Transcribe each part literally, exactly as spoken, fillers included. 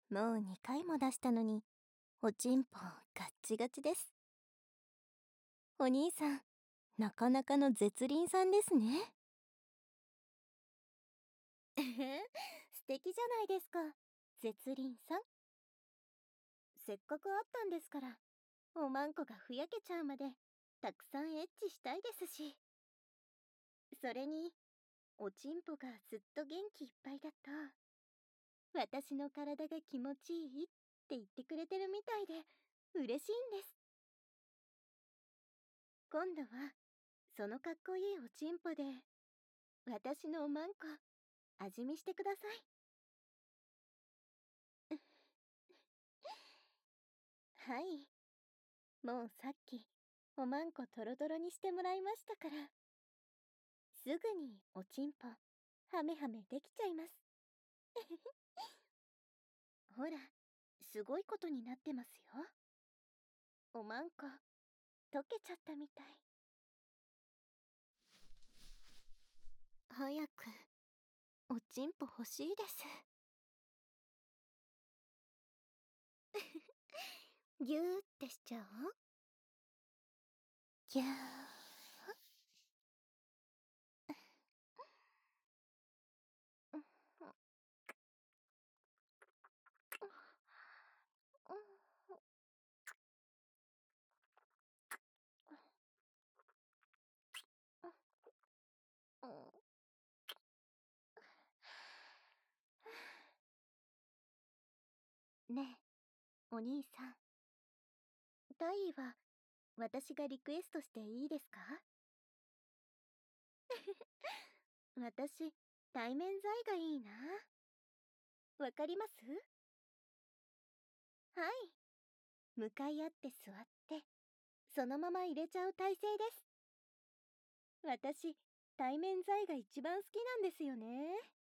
もうにかいも出したのに、おちんぽガッチガチです。お兄さん、なかなかの絶倫さんですね。えへ、素敵じゃないですか、絶倫さん。せっかく会ったんですから、おまんこがふやけちゃうまで、たくさんエッチしたいですし。それに、おちんぽがずっと元気いっぱいだと、私の体が気持ちいいって言ってくれてるみたいで、嬉しいんです。今度は、そのかっこいいおちんぽで、私のおまんこ、味見してください。はい。もうさっき、おまんこトロトロにしてもらいましたから。すぐにおちんぽ、ハメハメできちゃいます。ほら、すごいことになってますよ。おまんこ、溶けちゃったみたい。早く、おちんぽ欲しいです。ぎゅーってしちゃおう。ぎゅー。ねえ、お兄さん。大意は、私がリクエストしていいですか？私、対面剤がいいな。わかります？はい。向かい合って座って、そのまま入れちゃう体勢です。私、対面剤が一番好きなんですよね。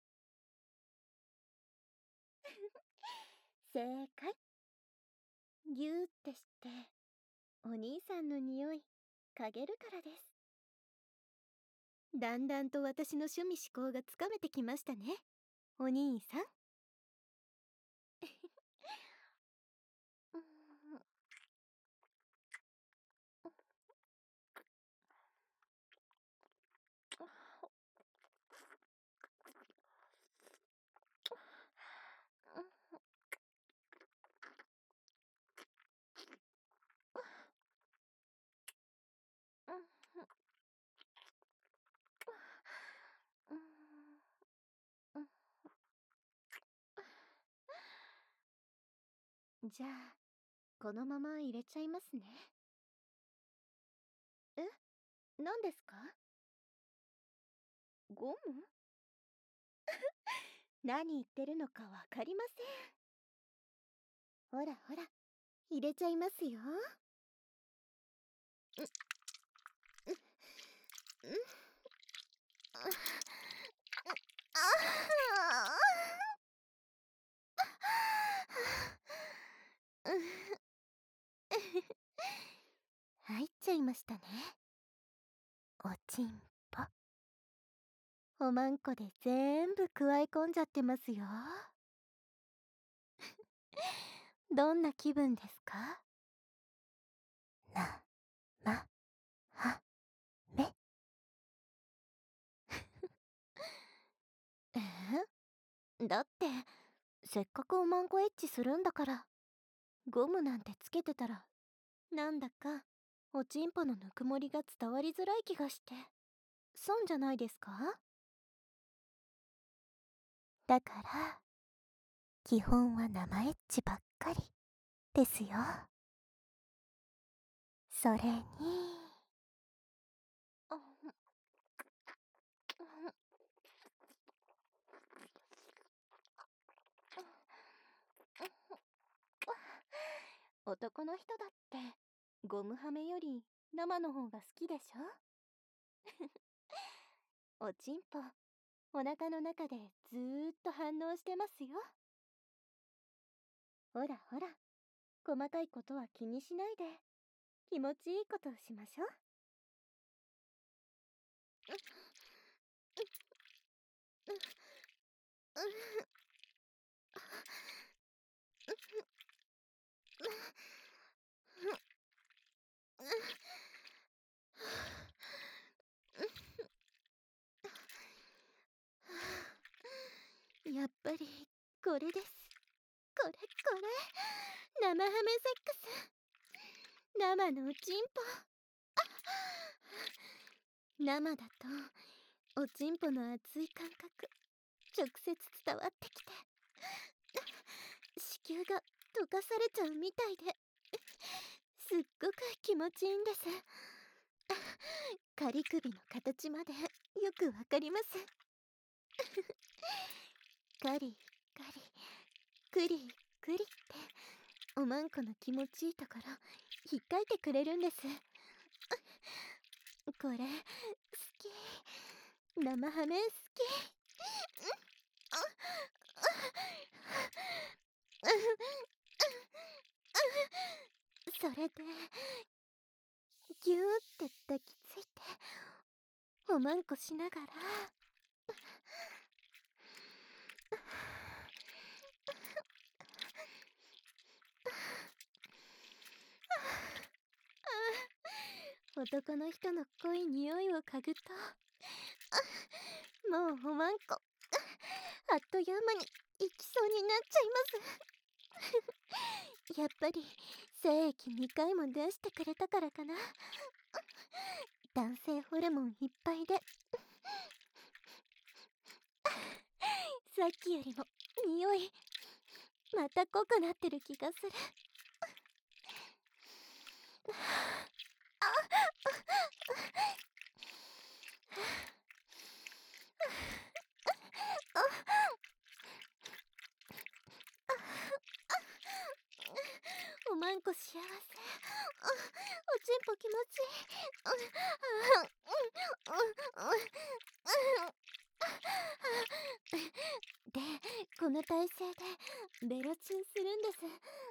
正解。ぎゅーってして、お兄さんの匂い、嗅げるからです。だんだんと私の趣味思考がつかめてきましたね、お兄さん。じゃあ、このまま入れちゃいますね。え？何ですか？ゴム？何言ってるのかわかりません。ほらほら、入れちゃいますよ。う、う、う、あ、ああ、入っちゃいましたね。おちんぽ。おまんこで全部くわえ込んじゃってますよ。どんな気分ですか？な、ま、は、め。え？だって、せっかくおまんこエッチするんだから、ゴムなんてつけてたら、なんだか、おちんぽのぬくもりが伝わりづらい気がして、損じゃないですか？だから、基本は生エッチばっかり、ですよ。それに、男の人だって、ゴムハメより生の方が好きでしょ？おちんぽ、お腹の中でずーっと反応してますよ。ほらほら、細かいことは気にしないで、気持ちいいことをしましょう。 やっぱりこれです。これこれ、生ハメセックス。生のおちんぽ。生だとおちんぽの熱い感覚直接伝わってきて、子宮が溶かされちゃうみたいで、すっごく気持ちいいんです。仮首の形までよくわかります。カリカリクリクリっておまんこの気持ちいいところ引っかいてくれるんです。これ好き、生ハメ好き。それでギューって抱きついておまんこしながら、男の人の濃い匂いを嗅ぐと、もうおまんこあっという間に行きそうになっちゃいます。やっぱり精液にかいも出してくれたからかな。男性ホルモンいっぱいでさっきよりも匂いまた濃くなってる気がする。おまんこ幸せ。おちんぽ気持ちいい。で、この体勢でベロチューするんです。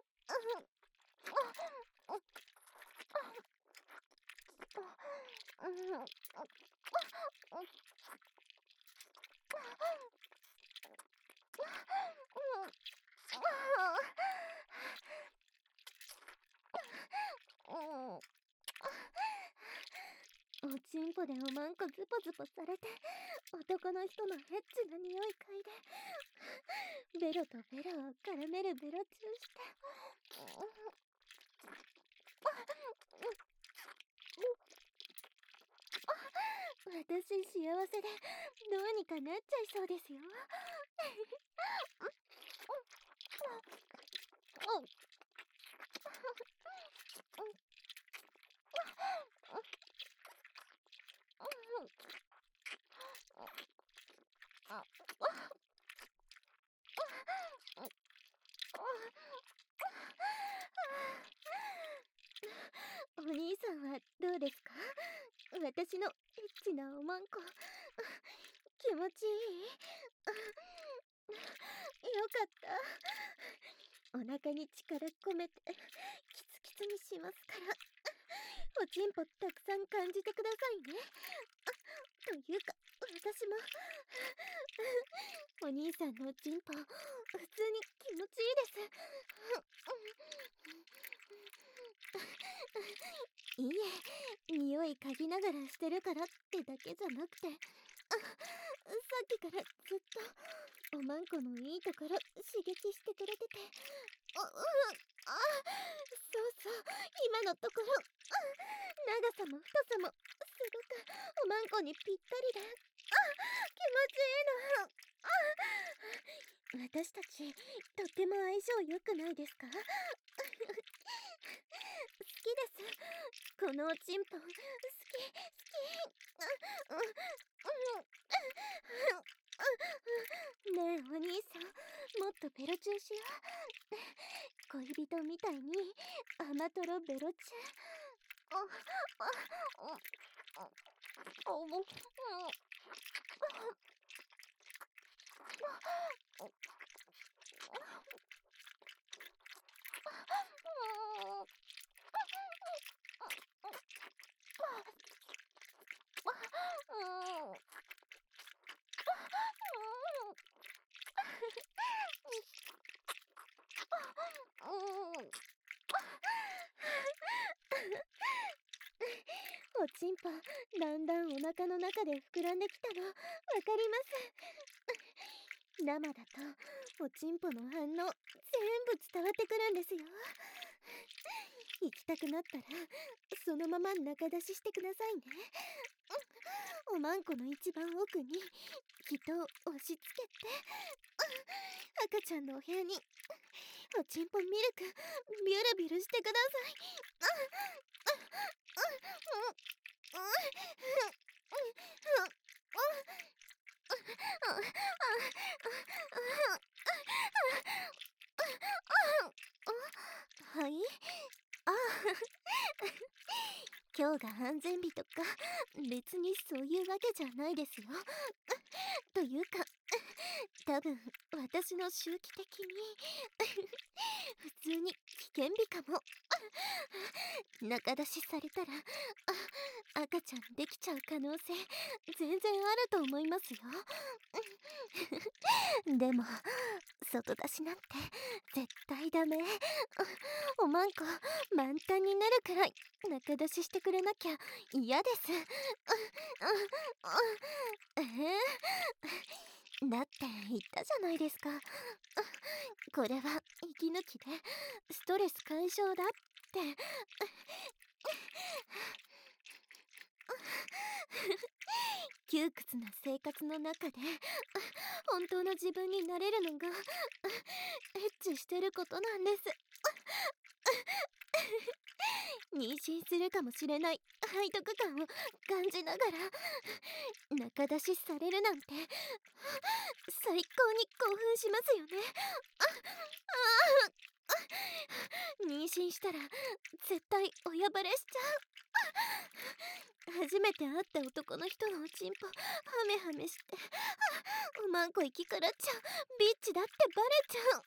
おちんぽでおまんこズポズポされて、男の人のエッチな匂い嗅いで、ベロとベロを絡めるベロチューして、私幸せでどうにかなっちゃいそうですよ。お兄さんはどうですか？私のエッチなおまんこ気持ちいい？よかった。お腹に力込めてキツキツにしますから、おちんぽたくさん感じてくださいね。というか私もお兄さんのおちんぽ普通に気持ちいいです。いいえ、匂い嗅ぎながらしてるからってだけじゃなくて、さっきからずっとおまんこのいいところ刺激してくれてて、あ、うん、あ、そうそう、今のところ長さも太さもすごくおまんこにぴったりで、あ、気持ちいいの。私たちとっても相性良くないですか？好きです。このおちんぽ好き好き。ねえお兄さん、もっとベロチューしよう。恋人みたいに甘とろベロチュー。ああああおちんぽだんだんお腹の中で膨らんできたのわかります。 生だとおちんぽの反応全部伝わってくるんですよ。行きたくなったらそのまま中出ししてくださいね。おまんこの一番奥に人を押し付けて、赤ちゃんのお部屋におちんぽミルクビュルビュルしてください。はい。あ今日が安全日とか別にそういうわけじゃないですよ。というか多分私の周期的に普通に危険日かも。中出しされたらあ赤ちゃんできちゃう可能性全然あると思いますよ。でも外出しなんて絶対ダメ。おまんこ満タンになるくらい中出ししてくれなきゃ嫌です。えー、だって言ったじゃないですか。これは息抜きでストレス解消だって。窮屈な生活の中で本当の自分になれるのがエッチしてることなんです。妊娠するかもしれない背徳感を感じながら中出しされるなんて最高に興奮しますよね。妊娠したら絶対親バレしちゃう。初めて会った男の人のおちんぽハメハメしておまんこ生きからっちゃうビッチだってバレちゃう。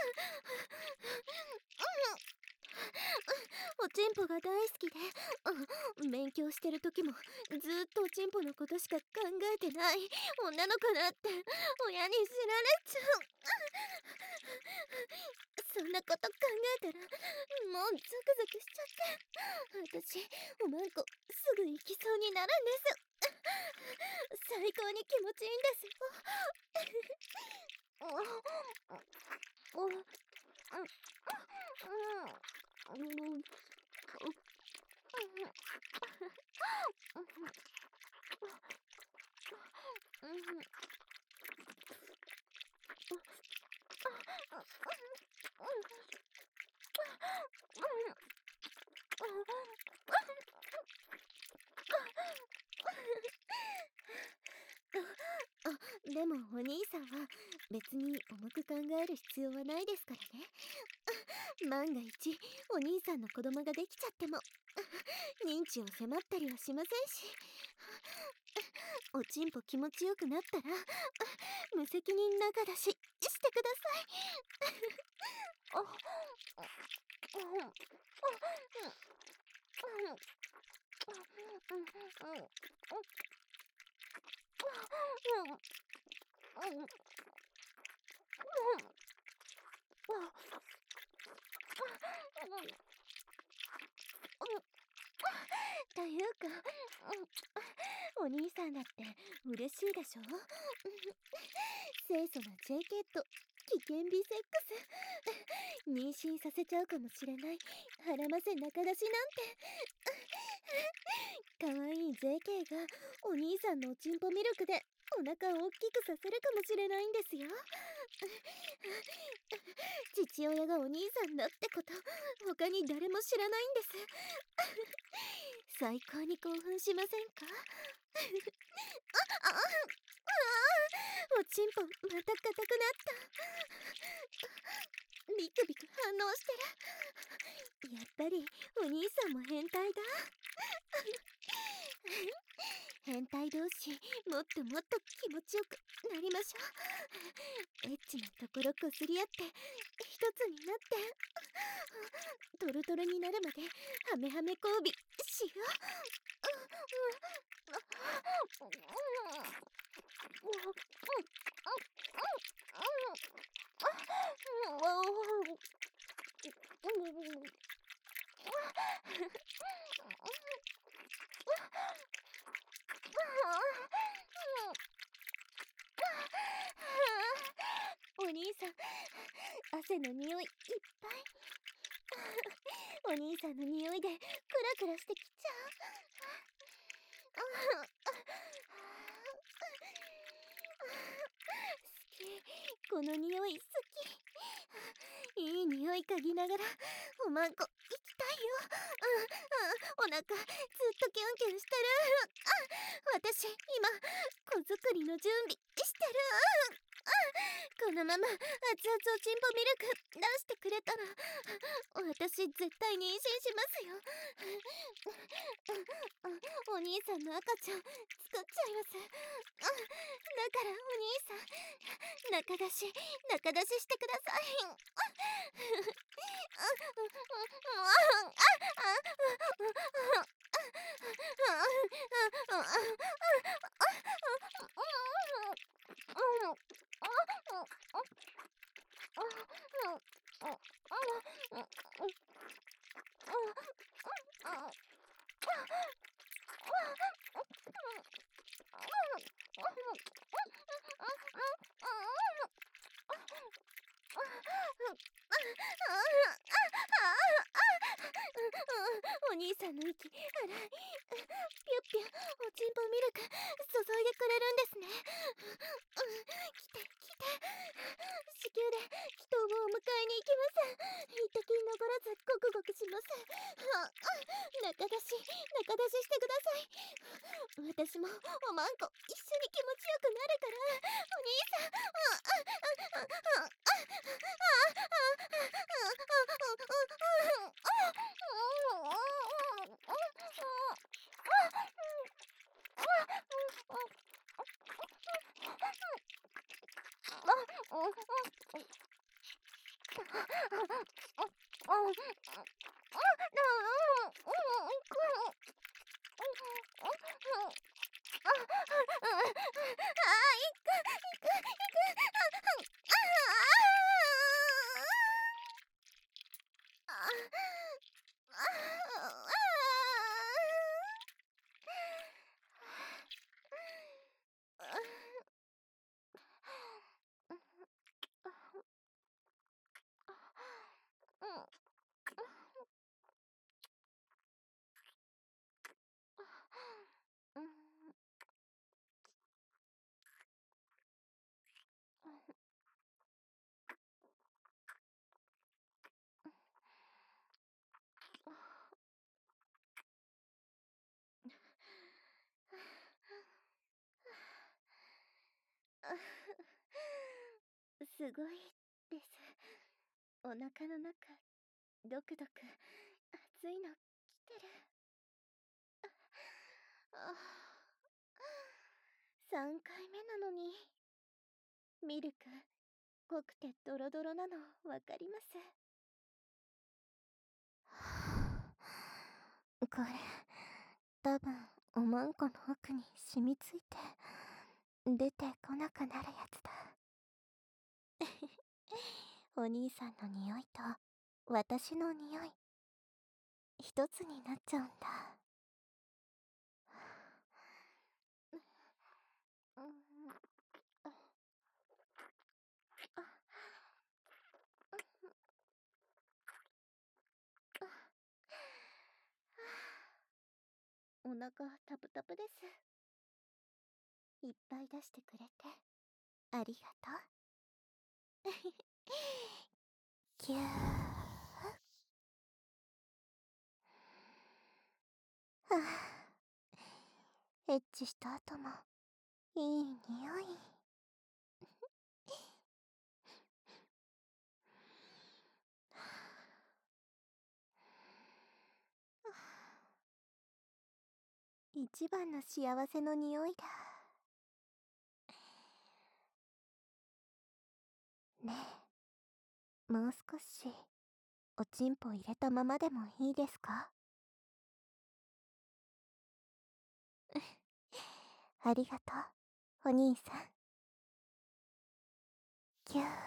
おちんぽが大好きで、うん、勉強してる時もずーっとおちんぽのことしか考えてない女の子だって親に知られちゃう。そんなこと考えたらもうゾクゾクしちゃって、私おまんこすぐ行きそうになるんです。最高に気持ちいいんですよ。あ、でもお兄さんは別に重く考える必要はないですからね。万が一お兄さんの子供ができちゃっても認知を迫ったりはしませんし、おちんぽ気持ちよくなったら無責任中出ししてください。というか、お兄さんだって嬉しいでしょ。清楚な ジェーケー と危険美セックス妊娠させちゃうかもしれないはらませ中出しなんて。かわいい ジェーケー がお兄さんのおちんぽミルクでお腹を大きくさせるかもしれないんですよ。父親がお兄さんだってこと他に誰も知らないんです。最高に興奮しませんか？ああおちんぽまた硬くなった。ビクビク反応してる。やっぱりお兄さんも変態だ。変態同士もっともっと気持ちよくなりましょう。エッチなところこすり合って一つになってトロトロになるまでハメハメ交尾しよ兄さん、汗の匂いいっぱい。お兄さんの匂いでクラクラしてきちゃう。好き、この匂い好き。いい匂い嗅ぎながらおまんこ行きたいよ。うんうん、お腹ずっとキュンキュンしてる。あ、私今子作りの準備してる。このまま熱々おちんぽミルク出してくれたら私絶対妊娠しますよ。お兄さんの赤ちゃん作っちゃいます。だからお兄さん、中出し中出ししてください。お兄さんの息荒い。ピュッピュッおちんぽミルク注いでくれるんですね。来て来て、子宮で祈祷をお迎えに行きます。一滴残らずゴクゴクします。中出し中出ししてください。私もおまんこ一緒に気持ちよくなるから。お兄さん。すごいです。お腹の中ドクドク熱いの来てる。あ、さんかいめなのにミルク濃くてドロドロなのわかります。これ多分おまんこの奥に染みついて出てこなくなるやつだ。お兄さんの匂いと私の匂い一つになっちゃうんだ。お腹タプタプです。いっぱい出してくれてありがとう。キュー。はあ、エッチした後もいい匂い。一番の幸せの匂いだ。ねえ、もう少しおちんぽ入れたままでもいいですか？ありがとう、お兄さん。キュー。